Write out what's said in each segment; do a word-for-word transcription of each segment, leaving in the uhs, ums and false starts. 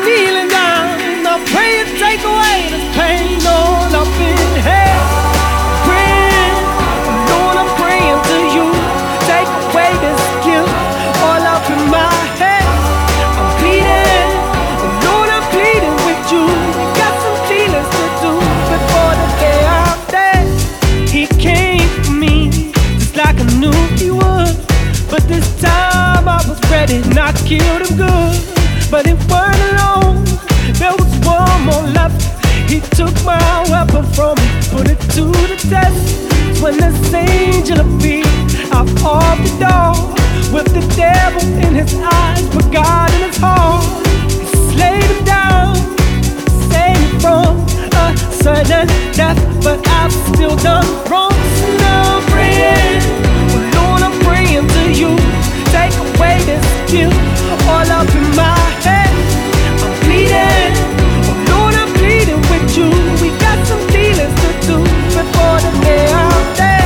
kneeling down. I pray you take away this pain all up in hell. Praying, Lord, I'm praying to you. Take away this guilt all up in my head. I'm pleading, Lord, I'm pleading with you. Got some feelings to do before the day I'm dead. He came for me just like I knew he would, but this time I was ready and I killed him good. But it weren't alone, there was one more left. He took my weapon from me, put it to the test. When this angel appeared out of the door, with the devil in his eyes, but God in his heart, he slayed him down, saved me from a sudden death. But I've still done wrong, so now I'm praying, oh Lord, I'm praying to you. Take away this guilt all up in my head. I'm pleading, oh Lord, I'm pleading with you. We got some feelings to do before the day I'm dead.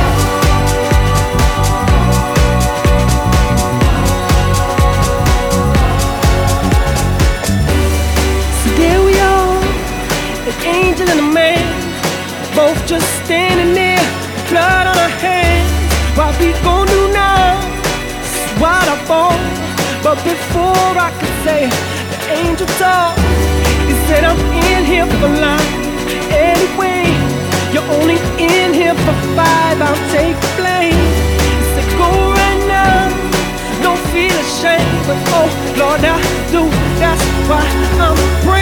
So there we are, an angel and a man, both just standing there, blood on our hands. What we gon' do now? This is what I fall. But before I could say it, the angel talked. He said, I'm in here for life anyway. You're only in here for five, I'll take the blame. He said, go right now, don't feel ashamed. But oh Lord, I do, that's why I'm praying.